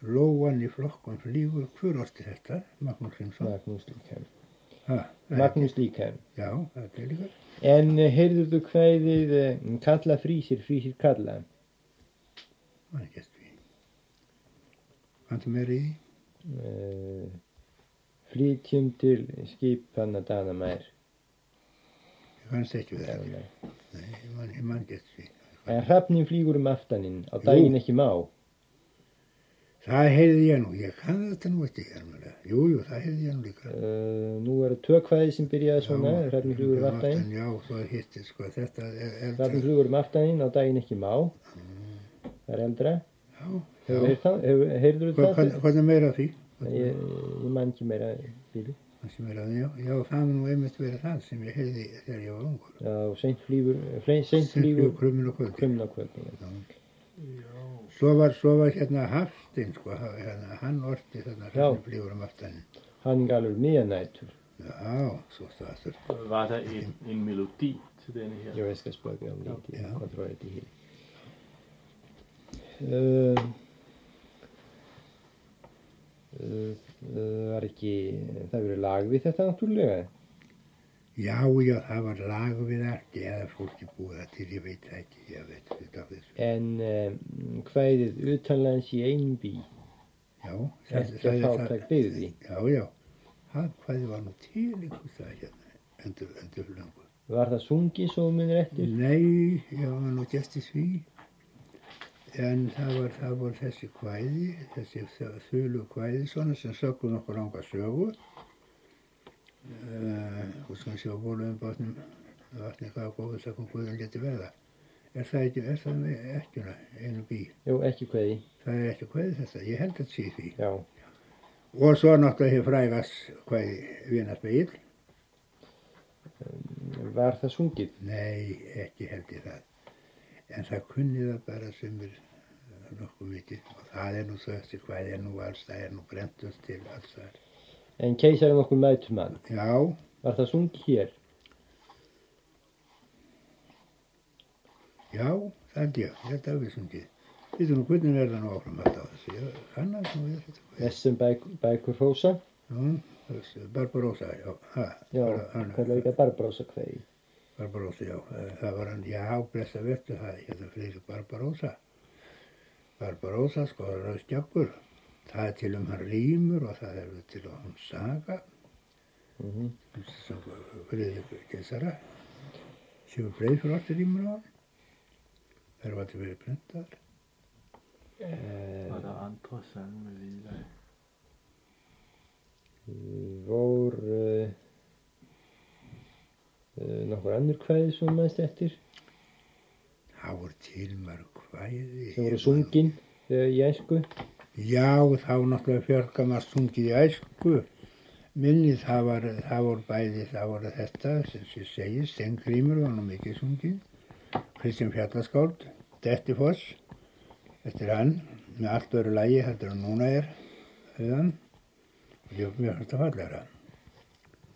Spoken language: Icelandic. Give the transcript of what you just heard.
Lóan í flokkum flýgur, hver orti þetta? Magnús Grímsson. Magnús Líkheim. Ha, Magnús Líkheim. Já, þetta líka. En heyrðuðu kvæðið kalla frísir kalla? Það ekki eftir því. Kanntu meira í því? Flytjum til skipanna Danamær. Ég kannst ekki við það. Nei, ég man ekki eftir því. En hrafnin flýgur aftaninn, á daginn ekki má. Það heyrði ég nú, ég kann þetta nú ekki hérmjölega. Jú, það heyrði ég nú líka. Nú eru tvö kvæði sem byrjaði svona, hrafnin flýgur aftaninn. Já, svo hittir, sko, þetta er... Hrafnin flýgur aftaninn, á daginn ekki má. Það er eldra. Já. Heyrður það? Hvað er meira af því? Ég man ekki meira bíli. Já, það nú einmitt verið það sem ég heyrði þegar ég var ungur. Já, seint flýgur krummin og kvöldin. Já. Svo var hérna Hafstein, sko, hann orti þarna hrafnin flýgur aftaninn. Han galur miðnætur. Ja, så det. Var der en melodi til denne her? Jo, jeg skal spørge om lidt. Jeg kontrollerer det hele. Var ekki, það verið lag við þetta náttúrulega? Já, það var lag við ekki, eða fólki búið það til, ég veit það ekki, ég veit þetta af þessu. En kvæðið utanlands í einum bí? Já. Ekki að fátæk byggði? Já. Það kvæðið var nú til ykkur það hérna, endur langur. Var það sungið svo munir eftir? Nei, ég var nú gert í því. En það var þessi kvæði, þessi þulu kvæði svona sem sögðu nokkur langa sögu. Og svona sjá bólum bátnum vatni hvað góðu sögum Guðun geti verða. Er það með ekkjuna, einu bí? Jú, ekki kvæði. Það er ekki kvæði þetta, ég held að sé því. Já. Og svo náttúrulega hér frægas kvæði Vinarspegill. Var það sungið? Nei, ekki held ég það. En það kunni það bara sem nokkuð mikið og það nú þessi kvæði nú alls, það nú brentust til alls þar. En keisarinn okkur mætumann? Já. Var það sungið hér? Já, það held ég held að við sungið. Við nú hvernig verða nú áfram alltaf þessu, ég kannast nú við þetta kvæði. Þessum bækur Rósa? Já, Barbarossa, já. Já, hvað er líka Barbarossa kvæði? Barbarossa, já. Það var hann, já, blessa vertu það, hérna Friðrik Barbarossa. Barbarossa, sko, rauðstjakkur. Það til hann rímur og það til hann saga. Friðrik keisara. Sjöfur Breiðfjörð rímur á hann. Það var til verið prentaðar. Var der andre sange med videre? Vor nokkur annir kvæði sem maður eftir? Það voru til mörg kvæði. Sem voru sungin í æsku? Já, þá náttúrulega fjölgamast sungið í æsku. Minnið það voru bæði, það voru þetta sem ég segi, Steingrímur var nú mikið sungið. Kristján Fjallaskáld, Dettifoss, eftir hann, með allt öðru lagi heldur en núna auðan. Og ég var mjög hægt að fallegra.